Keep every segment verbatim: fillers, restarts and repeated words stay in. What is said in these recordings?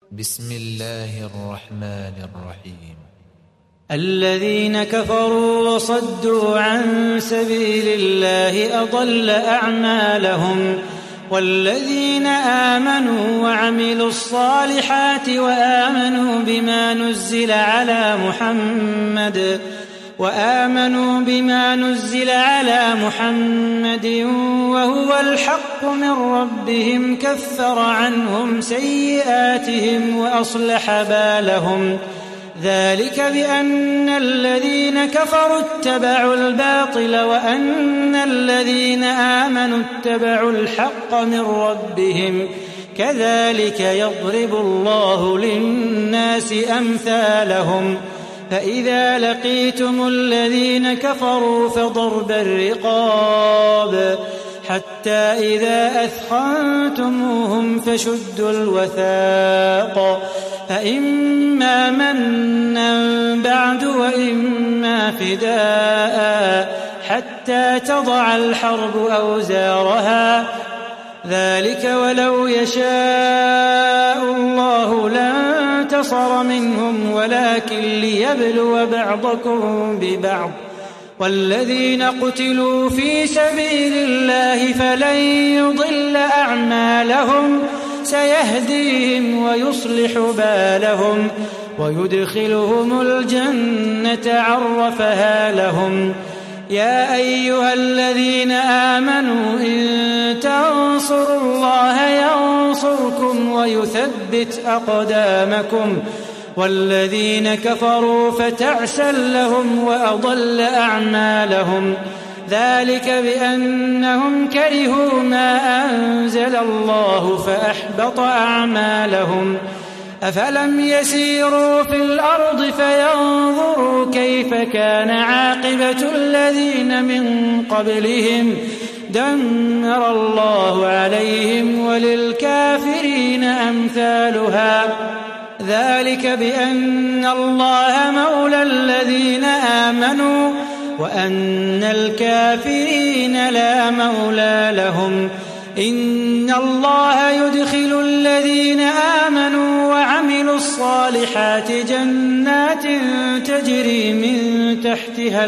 بسم الله الرحمن الرحيم. الذين كفروا وصدوا عن سبيل الله أضل أعمالهم، والذين آمنوا وعملوا الصالحات وآمنوا بما نزل على محمد وآمنوا بما نزل على محمد وهو الحق من ربهم كفر عنهم سيئاتهم وأصلح بالهم. ذلك بأن الذين كفروا اتبعوا الباطل وأن الذين آمنوا اتبعوا الحق من ربهم، كذلك يضرب الله للناس أمثالهم. فإذا لقيتم الذين كفروا فضرب الرقاب حتى إذا أثخنتموهم فشدوا الوثاق، فإما منا بعد وإما فداء حتى تضع الحرب أوزارها. ذلك ولو يشاء الله لانتصر منهم ولكن ليبلو بعضكم ببعض. والذين قتلوا في سبيل الله فلن يضل أعمالهم، سيهديهم ويصلح بالهم ويدخلهم الجنة عرفها لهم. يا أيها الذين آمنوا إن تنصروا الله ينصركم ويثبت أقدامكم، والذين كفروا فتعسا لهم وأضل أعمالهم. ذلك بأنهم كرهوا ما أنزل الله فأحبط أعمالهم. أفلم يسيروا في الأرض فينظروا كيف كان عاقبة الذين من قبلهم، دمر الله عليهم وللكافرين أمثالها. ذلك بأن الله مولى الذين آمنوا وأن الكافرين لا مولى لهم. إن الله يدخل الذين آمنوا وعملوا الصالحات جنات تجري من تحتها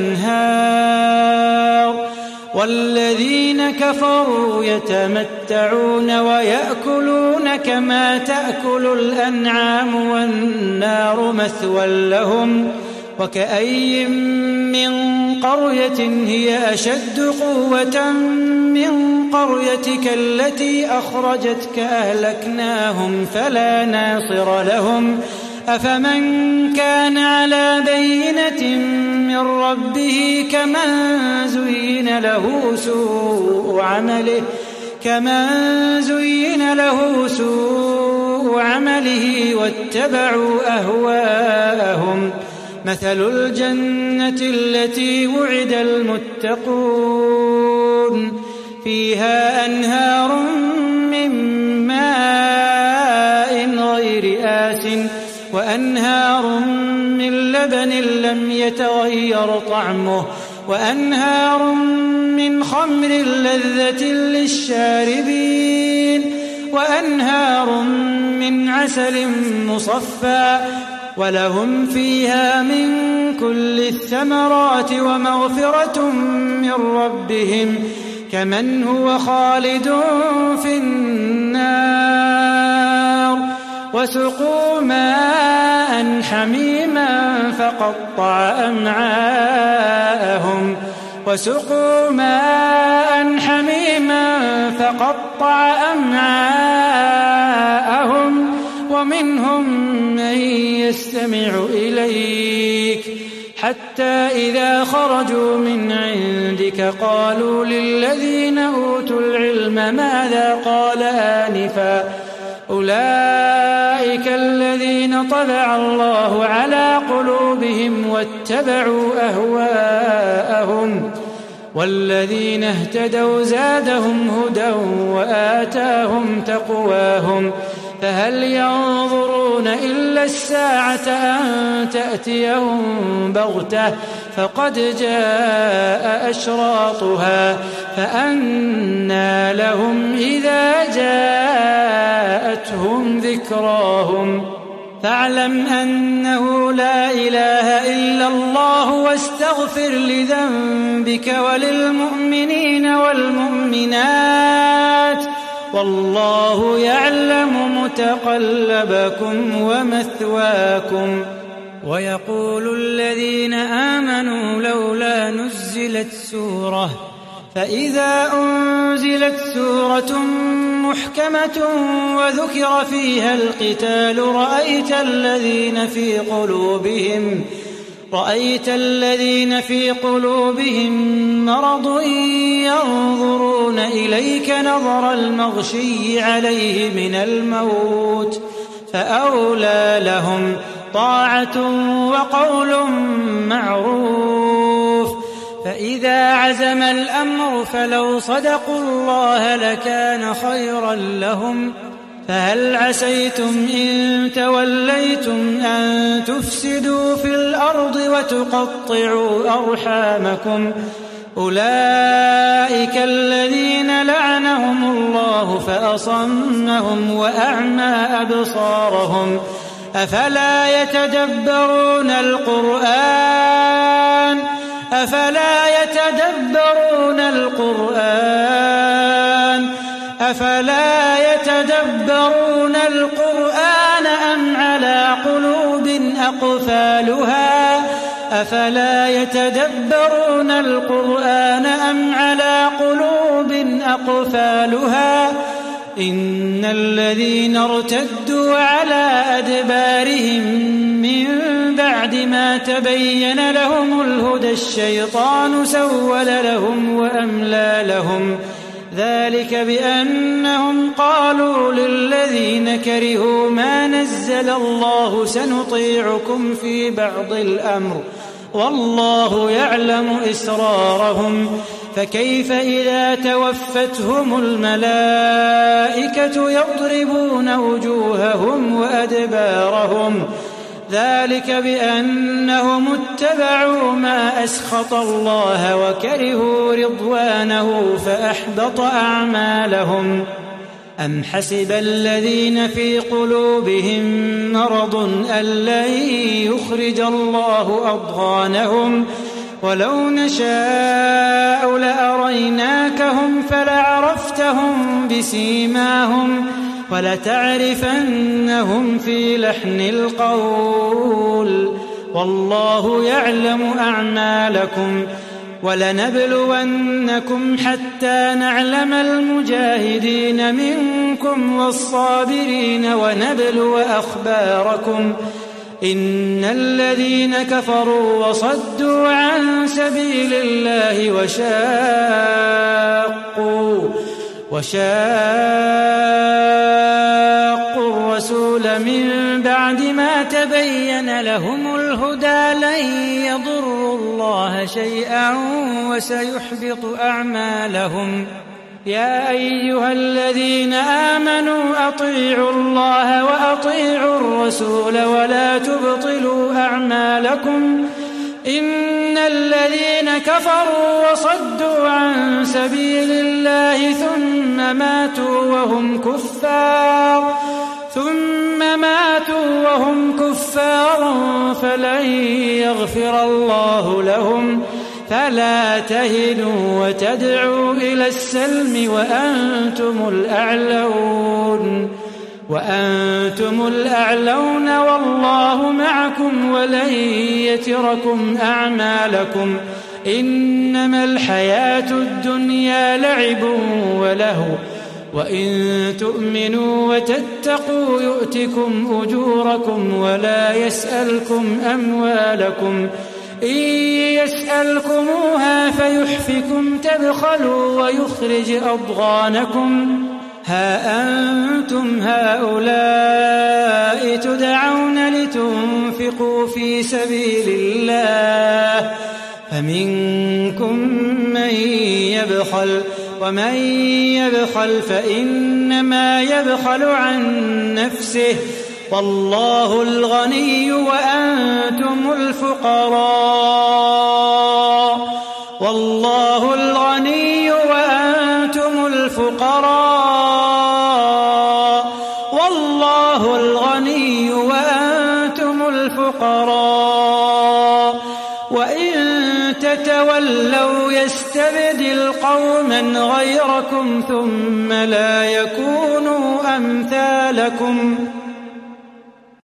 الأنهار، والذين كفروا يتمتعون ويأكلون كما تأكل الأنعام والنار مثوى لهم. وكأي من قرية هي أشد قوة من قريتك التي أخرجتك أهلكناهم فلا ناصر لهم. أفمن كان على بينة من ربه كمن زين له سوء عمله كمن زين له سوء عمله واتبعوا أهواءهم. مثل الجنة التي وعد المتقون فيها أنهار من ماء غير آسٍ وأنهار من لبن لم يتغير طعمه وأنهار من خمر لذة للشاربين وأنهار من عسل مصفى ولهم فيها من كل الثمرات ومغفرة من ربهم كمن هو خالد في النار. وسقوا ماء حميما فقطع أمعاءهم وسقوا ماء حميما فقطع أمعاءهم ومنهم من يستمع إليك حتى إذا خرجوا من عندك قالوا للذين أوتوا العلم ماذا قال آنفا أولئك الذين طبع الله على قلوبهم واتبعوا أهواءهم والذين اهتدوا زادهم هدى وآتاهم تقواهم فهل ينظرون إلا الساعة أن تأتيهم بغتة فقد جاء أشراطها فأنى لهم إذا جاءتهم ذكراهم فاعلم أنه لا إله إلا الله واستغفر لذنبك وللمؤمنين والمؤمنات والله يعلم متقلبكم ومثواكم. ويقول الذين آمنوا لولا نزلت سورة فإذا أنزلت سورة محكمة وذكر فيها القتال رأيت الذين في قلوبهم رأيت الذين في قلوبهم مرض ينظرون إليك نظر المغشي عليه من الموت فأولى لهم طاعة وقول معروف. فإذا عزم الأمر فلو صدقوا الله لكان خيرا لهم فهل عسيتم إن توليتم أن تفسدوا في الأرض وتقطعوا أرحامكم أولئك الذين لعنهم الله فأصمهم وأعمى أبصارهم أفلا يتدبرون القرآن أفلا يتدبرون القرآن أفلا يتدبرون القرآن أم على قلوب أقفالها أفلا يتدبرون القرآن أم على قلوب أقفالها إن الذين ارتدوا على أدبارهم من بعد ما تبين لهم الهدى الشيطان سول لهم وأملى لهم ذلك بأنهم قالوا للذين كرهوا ما نزل الله سنطيعكم في بعض الأمر والله يعلم إسرارهم فكيف إذا توفتهم الملائكة يضربون وجوههم وأدبارهم ذلك بأنهم اتبعوا ما أسخط الله وكرهوا رضوانه فأحبط أعمالهم. أم حسب الذين في قلوبهم مرض أن لن يخرج الله أضغانهم ولو نشاء لأريناكهم فلعرفتهم بسيماهم ولتعرفنهم في لحن القول والله يعلم أعمالكم ولنبلونكم حتى نعلم المجاهدين منكم والصابرين ونبلو أخباركم إن الذين كفروا وصدوا عن سبيل الله وشاقوا وشاقوا الرسول من بعد ما تبين لهم الهدى لن يضروا الله شيئا وسيحبط أعمالهم. يا أيها الذين آمنوا أطيعوا الله وأطيعوا الرسول ولا تبطلوا أعمالكم إن الذين كفروا وصدوا عن سبيل الله ثم ماتوا وهم كفار ثم ماتوا وهم كفار فلن يغفر الله لهم فلا تهنوا وتدعوا إلى السلم وأنتم الأعلون وأنتم الأعلون والله معكم ولن يتركم أعمالكم إنما الحياة الدنيا لعب ولهو وإن تؤمنوا وتتقوا يؤتكم أجوركم ولا يسألكم أموالكم إن يسألكموها فيحفكم تبخلوا ويخرج أضغانكم ها أنتم هؤلاء تدعون لتنفقوا في سبيل الله فمنكم من يبخل ومن يبخل فإنما يبخل عن نفسه والله الغني وأنتم الفقراء والله الغني وأنتم الفقراء والله الغني وأنتم الفقراء وإن تتولوا يستبدل قوما غيركم ثم لا يكونوا أمثالكم